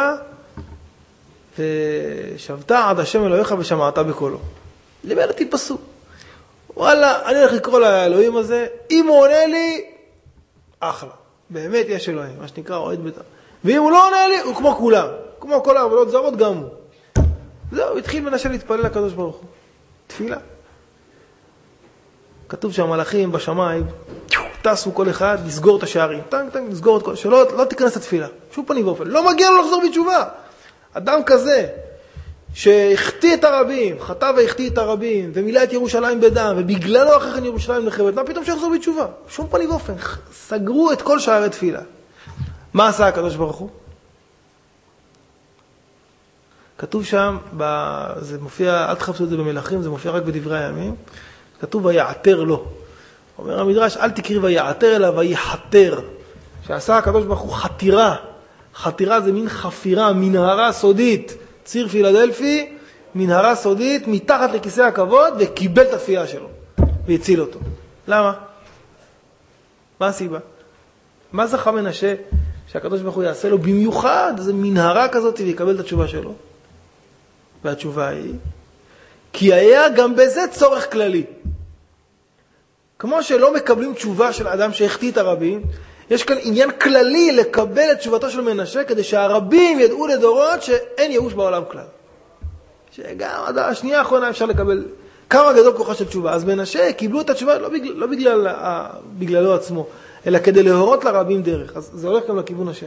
ושבת עד השם אלוהיך ושמעת בקולו. לימדתי פסוק. וואלה, אני הולך לקרוא לאלוהים הזה, אם הוא עונה לי, אחלה. באמת יש אלוהים, מה שנקרא אוהד ביתה. ואם הוא לא עונה לי, הוא כמו כולם. כמו כל העבודות זרות, גם הוא. זהו, התחיל מנסה להתפלל לקדוש ברוך הוא. תפילה. כתוב שהמלאכים בשמיים, טסו כל אחד, לסגור את השערים. טנק, טנק, לסגור את כל... שלא לא תיכנס לתפילה. שום פנים ואופן. לא מגיע לו לחזור בתשובה. אדם כזה, שהחטיא את הרבים, חטא והחטיא את הרבים, ומילא את ירושלים בדם, ובגללו אחרי כן ירושלים נחרבת, מה פתאום שיחזור בתשובה? שום פנים ואופן. סגרו את כל שערי תפילה. מה עשה הקדוש ברוך הוא? כתוב שם, זה מופיע, אל תחפשו את זה במלכים, זה מופיע רק בדברי הימים, כתוב ויעתר לו. אומר המדרש, אל תקריא ויעתר אלא ויחתר. שעשה הקדוש ברוך הוא חתירה. חתירה זה מין חפירה, מנהרה סודית. ציר פילדלפי, מנהרה סודית, מתחת לכיסא הכבוד, וקיבל את התפילה שלו. והציל אותו. למה? מה הסיבה? מה זכה מנשה שהקדוש ברוך הוא יעשה לו במיוחד? זה מנהרה כזאת ויקבל את התשובה שלו. והתשובה היא, כי היה גם בזה צורך כללי. כמו שלא מקבלים תשובה של אדם שהחטיא את הרבים, יש כאן עניין כללי לקבל את תשובתו של מנשה, כדי שהרבים ידעו לדורות שאין ייאוש בעולם כלל. שגם עד השנייה האחרונה אפשר לקבל כמה גדול כוחה של תשובה. אז מנשה קיבלו את התשובה לא בגלל, לא בגלל, בגללו עצמו, אלא כדי להורות לרבים דרך. אז זה הולך גם לכיוון השני.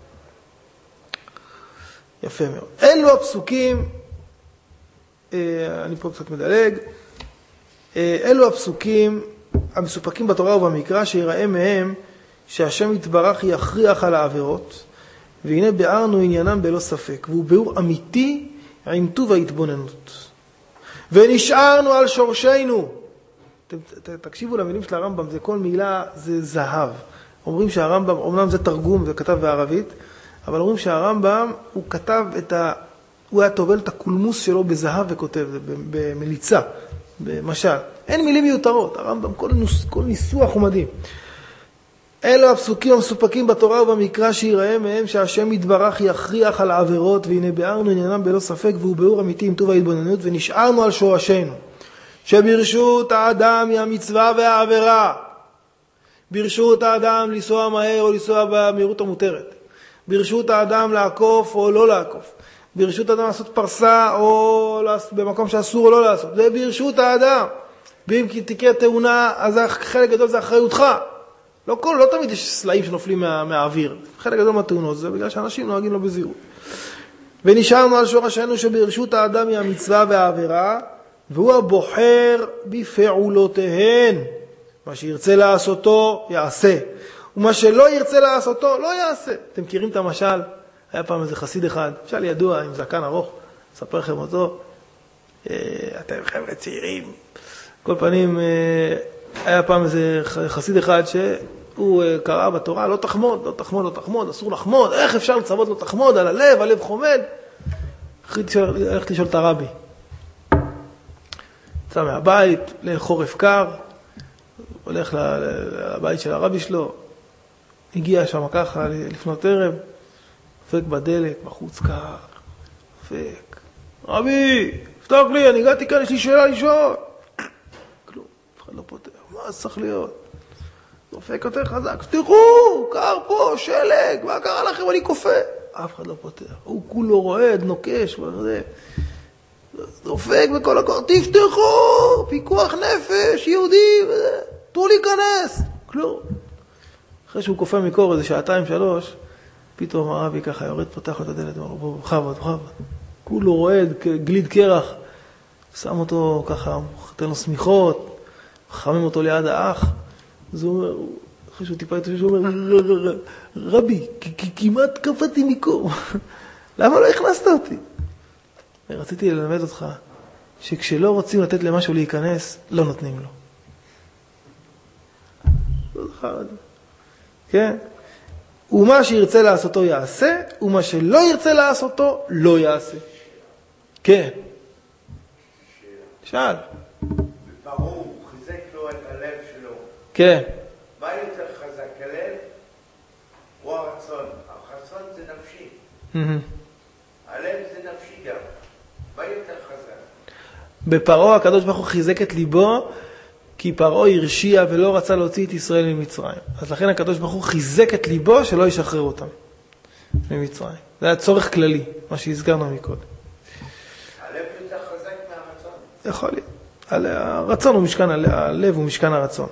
יפה מאוד. אלו הפסוקים, אני פה קצת מדלג, אלו הפסוקים המסופקים בתורה ובמקרא שיראה מהם שהשם יתברך יכריח על העבירות, והנה ביארנו עניינם בלא ספק, והוא ביאור אמיתי עם טוב ההתבוננות. ונשארנו על שורשנו. תקשיבו למילים של הרמב"ם, זה כל מילה, זה זהב. אומרים שהרמב"ם, אומנם זה תרגום, זה כתב בערבית, אבל אומרים שהרמב"ם, הוא כתב את ה... הוא היה טובל את הקולמוס שלו בזהב וכותב, במליצה, במשל. אין מילים מיותרות, הרמב"ם, כל, נוס, כל ניסוח הוא מדהים. אלו הפסוקים המסופקים בתורה ובמקרא שיראה מהם שהשם יתברך יכריח על העבירות, והנה ביארנו עניינם בלא ספק, והוא ביאור אמיתי עם טוב ההתבוננות, ונשארנו על שורשנו, שברשות האדם היא המצווה והעבירה. ברשות האדם לנסוע מהר או לנסוע במהירות המותרת. ברשות האדם לעקוף או לא לעקוף. ברשות האדם לעשות פרסה או במקום שאסור או לא לעשות. זה ברשות האדם. ואם תקרה תאונה, אז חלק גדול זה אחריותך. לא כל, לא תמיד יש סלעים שנופלים מה, מהאוויר. חלק גדול מהתאונות זה בגלל שאנשים נוהגים לו בזהירות. ונשארנו על שורשנו שברשות האדם היא המצווה והעבירה, והוא הבוחר בפעולותיהן. מה שירצה לעשותו, יעשה. ומה שלא ירצה לעשותו, לא יעשה. אתם מכירים את המשל? היה פעם איזה חסיד אחד, משל ידוע, עם זקן ארוך, אספר לכם אותו. אתם חבר'ה צעירים. כל פנים, היה פעם איזה חסיד אחד שהוא קרא בתורה, לא תחמוד, לא תחמוד, לא תחמוד, אסור לחמוד. איך אפשר לצוות לא תחמוד על הלב, הלב חומד? הלכתי לשאול את הרבי. יצא מהבית, לחורף קר, הולך לבית של הרבי שלו, הגיע שם ככה לפנות ערב, דופק בדלת, בחוץ קר, דופק. רבי, פתח לי, אני הגעתי כאן, יש לי שאלה לשאול. כלום, אף אחד לא פותח, מה זה צריך להיות? דופק יותר חזק, תראו, קר פה, שלג, מה קרה לכם, אני קופא. אף אחד לא פותח, הוא כולו רועד, נוקש, וזה. דופק בכל הכוח, תפתחו, פיקוח נפש, יהודי, תנו להיכנס. כלום. אחרי שהוא קופא מקור איזה שעתיים, שלוש, פתאום הרבי ככה יורד, פותח את הדלת, אומר לו, בוא, בכבוד, בכבוד. כולו רועד, גליד קרח, שם אותו ככה, חתן לו סמיכות, חמם אותו ליד האח. אז הוא אומר, אחרי שהוא טיפה יתושב, הוא אומר, רבי, כמעט קפאתי מקור. למה לא הכנסת אותי? רציתי ללמד אותך שכשלא רוצים לתת למשהו להיכנס, לא נותנים לו. לא זכר את זה. כן? ומה שירצה לעשותו יעשה, ומה שלא ירצה לעשותו לא יעשה. כן. שאל. בפרעה הוא חיזק לו את הלב שלו. כן. מה יותר חזק, הלב או הרצון? הרצון זה נפשי. הלב זה נפשי גם. מה יותר חזק? בפרעה הקדוש ברוך הוא חיזק את ליבו, כי פרעה הרשיע ולא רצה להוציא את ישראל ממצרים. אז לכן הקדוש ברוך הוא חיזק את ליבו שלא ישחרר אותם ממצרים. זה היה צורך כללי, מה שהזכרנו מקודם. הלב יותר חזק מהרצון. יכול להיות. הרצון הוא משכן, הלב הוא משכן הרצון.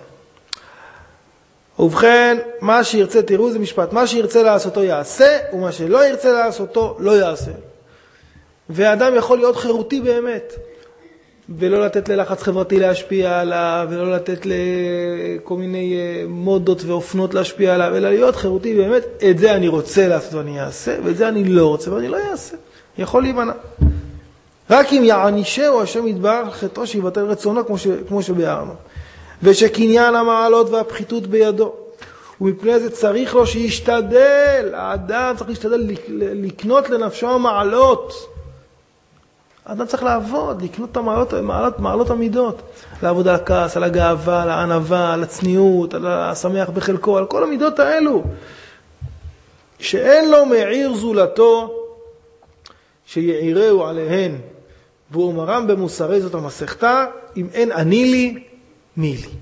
ובכן, מה שירצה, תראו איזה משפט, מה שירצה לעשותו יעשה, ומה שלא ירצה לעשותו לא יעשה. והאדם יכול להיות חירותי באמת, ולא לתת ללחץ חברתי להשפיע עליו, ולא לתת לכל מיני מודות ואופנות להשפיע עליו, אלא להיות חירותי באמת, את זה אני רוצה לעשות ואני אעשה, ואת זה אני לא רוצה ואני לא אעשה. יכול להימנע. רק אם יענישהו השם יתברך חטאו שיבטל רצונו כמו, ש... כמו שביארנו. ושקניין המעלות והפחיתות בידו. ומפני זה צריך לו שישתדל, האדם צריך להשתדל לקנות לנפשו המעלות. האדם צריך לעבוד, לקנות את המעלות, מעלות, מעלות המידות. לעבוד על הכעס, על הגאווה, על הענווה, על הצניעות, על השמח בחלקו, על כל המידות האלו. שאין לו מעיר זולתו, שיעירהו עליהן, והוא אומרם במוסרי זאת המסכתה, אם אין אני לי, מי לי.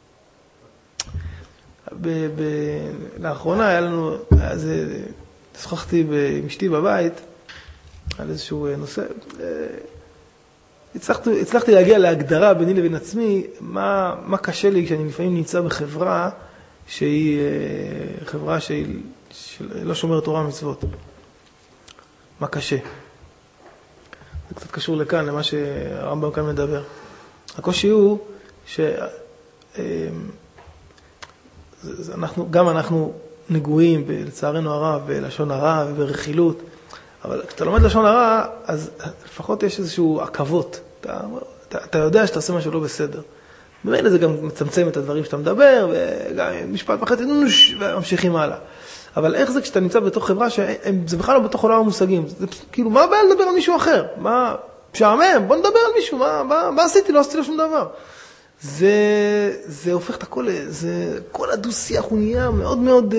ב- ב- לאחרונה היה לנו, אז שוחחתי עם אשתי בבית, על איזשהו נושא, הצלחתי, הצלחתי להגיע להגדרה ביני לבין עצמי, מה, מה קשה לי כשאני לפעמים נמצא בחברה, שהיא חברה שהיא לא שומרת תורה ומצוות. מה קשה? זה קצת קשור לכאן, למה שהרמב"ם כאן מדבר. הקושי הוא שאנחנו, גם אנחנו נגועים, לצערנו הרב, בלשון הרע וברכילות, אבל כשאתה לומד לשון הרע, אז לפחות יש איזשהו עקבות. אתה, אתה, אתה יודע שאתה עושה משהו לא בסדר. במילא זה גם מצמצם את הדברים שאתה מדבר, וגם משפט וחצי, וממשיכים הלאה. אבל איך זה כשאתה נמצא בתוך חברה, שזה בכלל לא בתוך עולם המושגים? זה כאילו, מה הבעיה לדבר על מישהו אחר? מה, שעמם, בוא נדבר על מישהו, מה, מה, מה עשיתי? לא עשיתי לו שום דבר. זה, זה הופך את הכל, זה, כל הדו-שיח הוא נהיה מאוד מאוד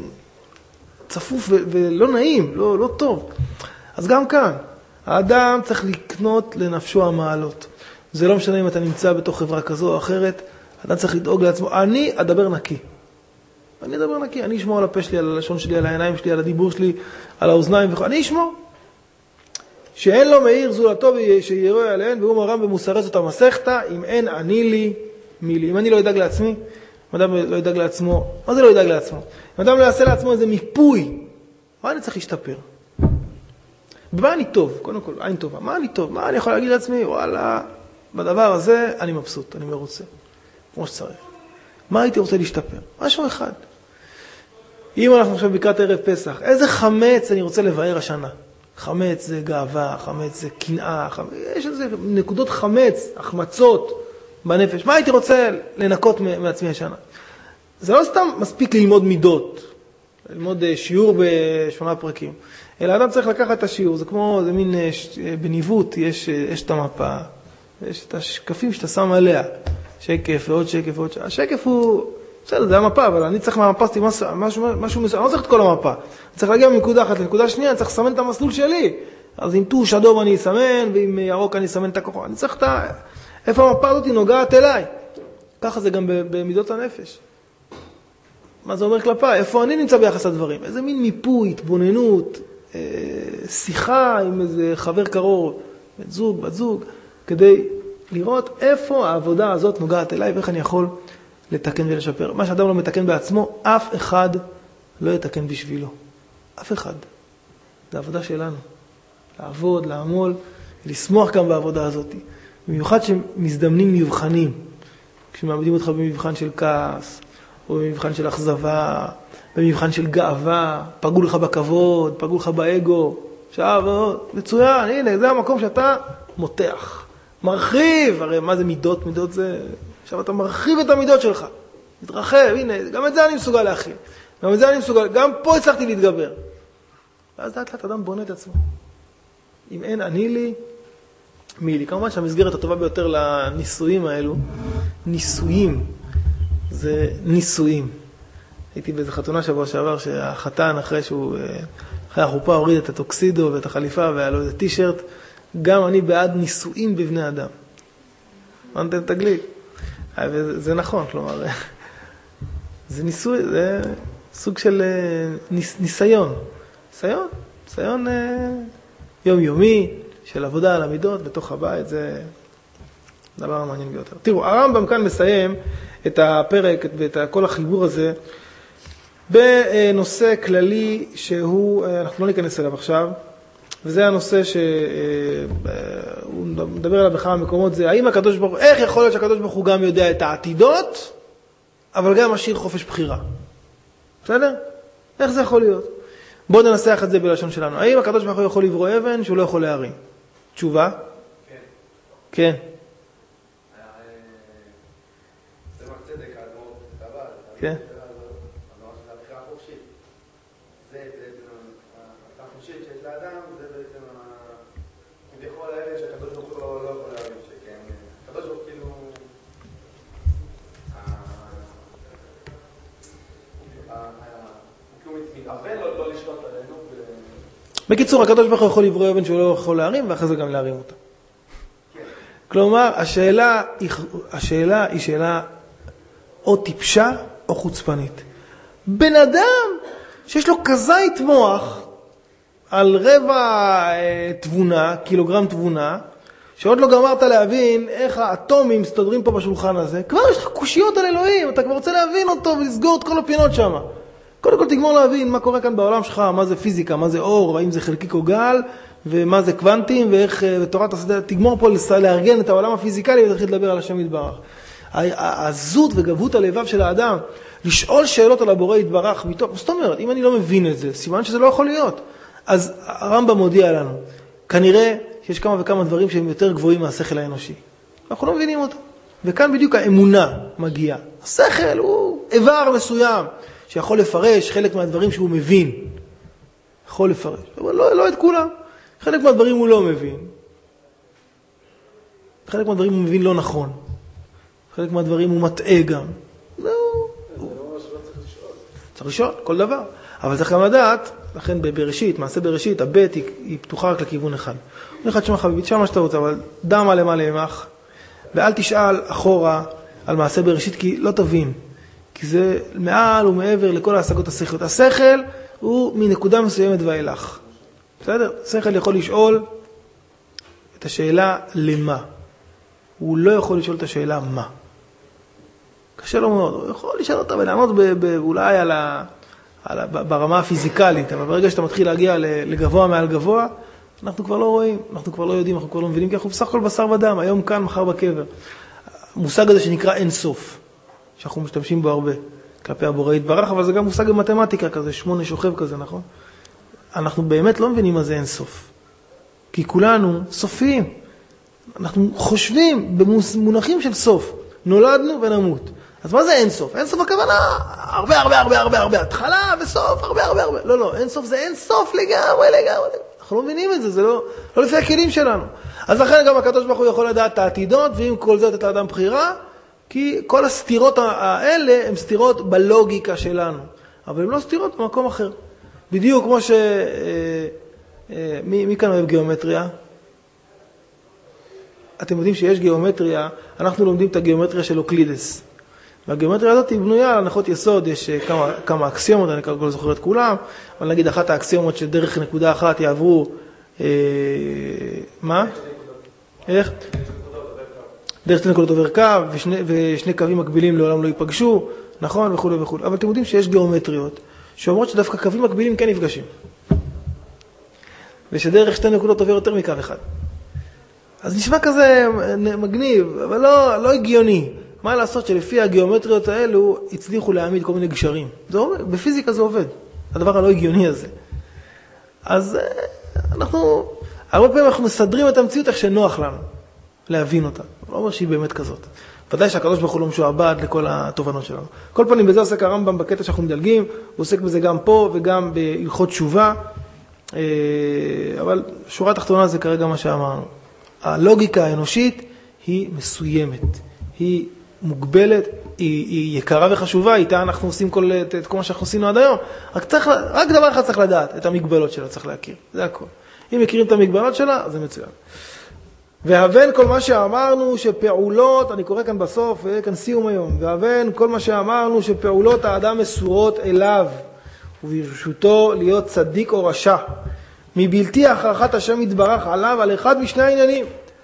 צפוף ו- ולא נעים, לא, לא טוב. אז גם כאן, האדם צריך לקנות לנפשו המעלות. זה לא משנה אם אתה נמצא בתוך חברה כזו או אחרת, האדם צריך לדאוג לעצמו, אני אדבר נקי. אני אדבר נקי, אני אשמור על הפה שלי, על הלשון שלי, על העיניים שלי, על הדיבור שלי, על האוזניים וכו', אני אשמור. שאין לו מאיר זולתו שיראו עליהן, והוא מרם במוסרי זאת המסכתה, אם אין אני לי, מי לי. אם אני לא ידאג לעצמי, אם אדם לא ידאג לעצמו, מה זה לא ידאג לעצמו? אם אדם לא יעשה לעצמו איזה מיפוי, מה אני צריך להשתפר? במה אני טוב? קודם כל, עין טובה. מה אני טוב? מה אני יכול להגיד לעצמי? וואלה, בדבר הזה אני מבסוט, אני מרוצה, כמו שצריך. מה הייתי רוצה להשתפר? משהו אחד. אם אנחנו עכשיו בקראת ערב פסח, איזה חמץ אני רוצה לבאר השנה? חמץ זה גאווה, חמץ זה קנאה, חמץ, יש איזה נקודות חמץ, החמצות בנפש. מה הייתי רוצה לנקות מעצמי השנה? זה לא סתם מספיק ללמוד מידות, ללמוד שיעור בשמונה פרקים, אלא אדם צריך לקחת את השיעור, זה כמו, זה מין, בניווט יש, יש את המפה, יש את השקפים שאתה שם עליה, שקף ועוד שקף ועוד שקף, השקף הוא, בסדר, זה המפה, אבל אני צריך מהמפה, משהו, משהו מסוים, אני לא צריך את כל המפה, אני צריך להגיע מנקודה אחת לנקודה שנייה, אני צריך לסמן את המסלול שלי, אז עם טוש אדום אני אסמן, ועם ירוק אני אסמן את הכוחו, אני צריך את ה... איפה המפה הזאת נוגעת אליי? ככה זה גם במידות הנפש. מה זה אומר כלפי? איפה אני נמצא ביחס לדברים? איזה מין מיפוי, התבוננות, אה, שיחה עם איזה חבר קרוב, בן זוג, בת זוג, כדי לראות איפה העבודה הזאת נוגעת אליי ואיך אני יכול לתקן ולשפר. מה שאדם לא מתקן בעצמו, אף אחד לא יתקן בשבילו. אף אחד. זה העבודה שלנו. לעבוד, לעמול, לשמוח גם בעבודה הזאת. במיוחד שמזדמנים מבחנים. כשמעבדים אותך במבחן של כעס, או במבחן של אכזבה, במבחן של גאווה, פגעו לך בכבוד, פגעו לך באגו, שעה ועוד, מצוין, הנה, זה המקום שאתה מותח. מרחיב, הרי מה זה מידות? מידות זה... עכשיו אתה מרחיב את המידות שלך. מתרחב, הנה, גם את זה אני מסוגל להכין. גם את זה אני מסוגל, גם פה הצלחתי להתגבר. ואז לאט לאט אדם בונה את עצמו. אם אין אני לי, מי לי. כמובן שהמסגרת הטובה ביותר לניסויים האלו, ניסויים, זה ניסויים. הייתי באיזו חתונה שבוע שעבר, שהחתן אחרי שהוא, אחרי החופה הוריד את הטוקסידו ואת החליפה והיה לו איזה טישרט, גם אני בעד ניסויים בבני אדם. אמנתם תגליק. וזה נכון, כלומר, זה ניסוי, זה סוג של ניס, ניסיון. ניסיון, ניסיון יומיומי של עבודה על המידות בתוך הבית, זה דבר מעניין ביותר. תראו, הרמב"ם כאן מסיים את הפרק ואת כל החיבור הזה בנושא כללי שהוא, אנחנו לא ניכנס אליו עכשיו, וזה הנושא שהוא מדבר עליו בכמה מקומות, זה האם הקדוש ברוך הוא, איך יכול להיות שהקדוש ברוך הוא גם יודע את העתידות, אבל גם משאיר חופש בחירה. בסדר? איך זה יכול להיות? בואו ננסח את זה בלשון שלנו. האם הקדוש ברוך הוא יכול לברוא אבן שהוא לא יכול להרים? תשובה? כן. כן. זה מצדק האדמו"ר חב"ד. כן. אמר שזה הבחירה החופשית. זה בעצם הבחירה החופשית שיש לאדם, זה בעצם כביכול האלה שהקדוש ברוך הוא לא יכול להרים, שכן. הקדוש ברוך הוא כאילו... מתאבן לא לשלוט עלינו. בקיצור, הקדוש ברוך הוא יכול לברוא אבן שהוא לא יכול להרים, ואחרי זה גם להרים אותה. כלומר, השאלה, השאלה היא שאלה או טיפשה או חוצפנית. בן אדם שיש לו כזית מוח על רבע אה, תבונה, קילוגרם תבונה, שעוד לא גמרת להבין איך האטומים מסתדרים פה בשולחן הזה, כבר יש לך קושיות על אלוהים, אתה כבר רוצה להבין אותו ולסגור את כל הפינות שם. קודם כל תגמור להבין מה קורה כאן בעולם שלך, מה זה פיזיקה, מה זה אור, האם זה חלקיק או גל, ומה זה קוונטים, ואיך תורת הסדר, תגמור פה לארגן את העולם הפיזיקלי ותתחיל לדבר על השם יתברך. העזות וגבות הלבב של האדם, לשאול שאלות על הבורא יתברך, מתוך, זאת אומרת, אם אני לא מבין את זה, סימן שזה לא יכול להיות. אז הרמב"ם מודיע לנו, כנראה שיש כמה וכמה דברים שהם יותר גבוהים מהשכל האנושי. אנחנו לא מבינים אותו. וכאן בדיוק האמונה מגיעה. השכל הוא איבר מסוים, שיכול לפרש חלק מהדברים שהוא מבין. יכול לפרש, אבל לא, לא את כולם. חלק מהדברים הוא לא מבין. חלק מהדברים הוא מבין לא נכון. חלק מהדברים הוא מטעה גם. זהו. זה לא ממש לא צריך לשאול. צריך לשאול, כל דבר. אבל צריך גם לדעת, לכן בראשית, מעשה בראשית, הבית היא, היא פתוחה רק לכיוון אחד. אני אחד שמה חביבי, תשאל מה שאתה רוצה, אבל דמה למה למח, ואל תשאל אחורה על מעשה בראשית, כי לא תבין. כי זה מעל ומעבר לכל ההשגות השכליות. השכל הוא מנקודה מסוימת ואילך. בסדר? השכל יכול לשאול את השאלה למה. הוא לא יכול לשאול את השאלה מה. קשה לו מאוד. הוא יכול לשאול אותה ולענות אולי על ה... ברמה הפיזיקלית, אבל ברגע שאתה מתחיל להגיע לגבוה מעל גבוה, אנחנו כבר לא רואים, אנחנו כבר לא יודעים, אנחנו כבר לא מבינים, כי אנחנו בסך הכל בשר ודם, היום כאן, מחר בקבר. המושג הזה שנקרא אין סוף, שאנחנו משתמשים בו הרבה, כלפי הבורא יתברך, אבל זה גם מושג במתמטיקה כזה, שמונה שוכב כזה, נכון? אנחנו באמת לא מבינים מה זה אין סוף, כי כולנו סופיים. אנחנו חושבים במונחים של סוף, נולדנו ונמות. אז מה זה אין סוף? אין סוף הכוונה, הרבה הרבה הרבה הרבה הרבה, התחלה וסוף, הרבה הרבה הרבה. לא, לא, אין סוף זה אין סוף לגמרי, לגמרי. אנחנו לא מבינים את זה, זה לא, לא לפי הכלים שלנו. אז לכן גם הקדוש ברוך הוא יכול לדעת את העתידות, ועם כל זה לתת לאדם בחירה, כי כל הסתירות האלה הן סתירות בלוגיקה שלנו. אבל הן לא סתירות במקום אחר. בדיוק כמו ש... מי, מי כאן אוהב גיאומטריה? אתם יודעים שיש גיאומטריה, אנחנו לומדים את הגיאומטריה של אוקלידס. והגיאומטריה הזאת היא בנויה על הנחות יסוד, יש כמה, כמה אקסיומות, אני לא זוכר את כולם, אבל נגיד אחת האקסיומות שדרך נקודה אחת יעברו, אה, מה? איך? דרך שתי נקודות עובר קו, ושני, ושני קווים מקבילים לעולם לא ייפגשו, נכון, וכו' וכו'. אבל אתם יודעים שיש גיאומטריות, שאומרות שדווקא קווים מקבילים כן נפגשים. ושדרך שתי נקודות עובר יותר מקו אחד. אז נשמע כזה מגניב, אבל לא, לא הגיוני. מה לעשות שלפי הגיאומטריות האלו הצליחו להעמיד כל מיני גשרים. זה עובד, בפיזיקה זה עובד, הדבר הלא הגיוני הזה. אז אנחנו, הרבה פעמים אנחנו מסדרים את המציאות איך שנוח לנו להבין אותה. לא אומר שהיא באמת כזאת. ודאי שהקדוש ברוך הוא לא משועבד לכל התובנות שלנו. כל פנים, בזה עוסק הרמב"ם בקטע שאנחנו מדלגים, הוא עוסק בזה גם פה וגם בהלכות תשובה, אבל שורה תחתונה זה כרגע מה שאמרנו. הלוגיקה האנושית היא מסוימת, היא מוגבלת, היא, היא יקרה וחשובה, איתה אנחנו עושים כל, את, את כל מה שאנחנו עשינו עד היום. רק, צריך, רק דבר אחד צריך לדעת, את המגבלות שלה צריך להכיר, זה הכל. אם מכירים את המגבלות שלה, זה מצוין. והבן כל מה שאמרנו שפעולות, אני קורא כאן בסוף, וכאן סיום היום, והבן כל מה שאמרנו שפעולות האדם מסורות אליו, וברשותו להיות צדיק או רשע, מבלתי הכרחת השם יתברך עליו על אחד משני העניינים.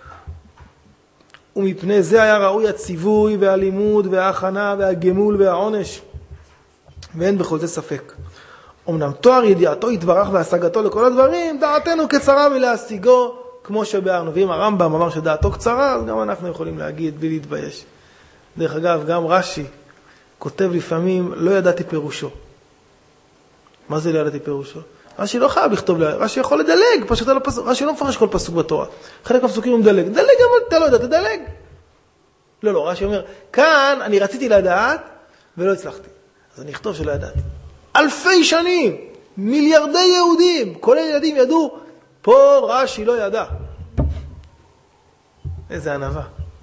ומפני זה היה ראוי הציווי והלימוד וההכנה והגמול והעונש. ואין בכל זה ספק. אמנם תואר ידיעתו יתברך והשגתו לכל הדברים, דעתנו קצרה מלהשיגו, כמו שבארנו. ואם הרמב"ם אמר שדעתו קצרה, אז גם אנחנו יכולים להגיד בלי להתבייש. דרך אגב, גם רש"י כותב לפעמים, לא ידעתי פירושו. מה זה לא ידעתי פירושו? רש"י לא חייב לכתוב, רש"י יכול לדלג, פשוט לא פסוק, רש"י לא מפרש כל פסוק בתורה. חלק מהפסוקים הוא מדלג, דלג, אבל אתה לא יודע, תדלג. לא, לא, רש"י אומר, כאן אני רציתי לדעת ולא הצלחתי. אז אני אכתוב שלא ידעתי. אלפי שנים, מיליארדי יהודים, כל הילדים ידעו, פה רש"י לא ידע. איזה ענווה.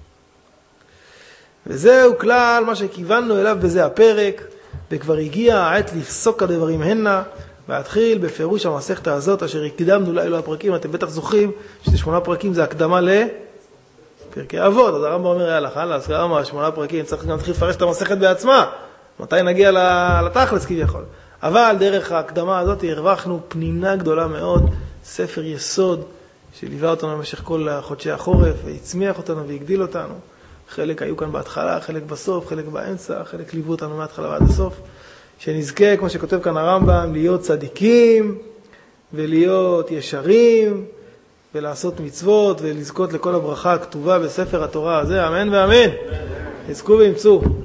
וזהו כלל מה שכיוונו אליו בזה הפרק, וכבר הגיע העת לפסוק הדברים הנה, והתחיל בפירוש המסכת הזאת, אשר הקדמנו לאלו הפרקים. אתם בטח זוכרים שזה שמונה פרקים, זה הקדמה לפרקי אבות. אז הרמב"ם אומר, יאללה, חלאס, כמה, שמונה פרקים, צריך גם להתחיל לפרש את המסכת בעצמה. מתי נגיע לתכלס כביכול? אבל דרך ההקדמה הזאת הרווחנו פנינה גדולה מאוד, ספר יסוד, שליווה אותנו במשך כל חודשי החורף, והצמיח אותנו והגדיל אותנו. חלק היו כאן בהתחלה, חלק בסוף, חלק באמצע, חלק ליוו אותנו מההתחלה ועד הסוף. שנזכה, כמו שכותב כאן הרמב"ם, להיות צדיקים ולהיות ישרים ולעשות מצוות ולזכות לכל הברכה הכתובה בספר התורה הזה, אמן ואמן. יזכו וימצאו.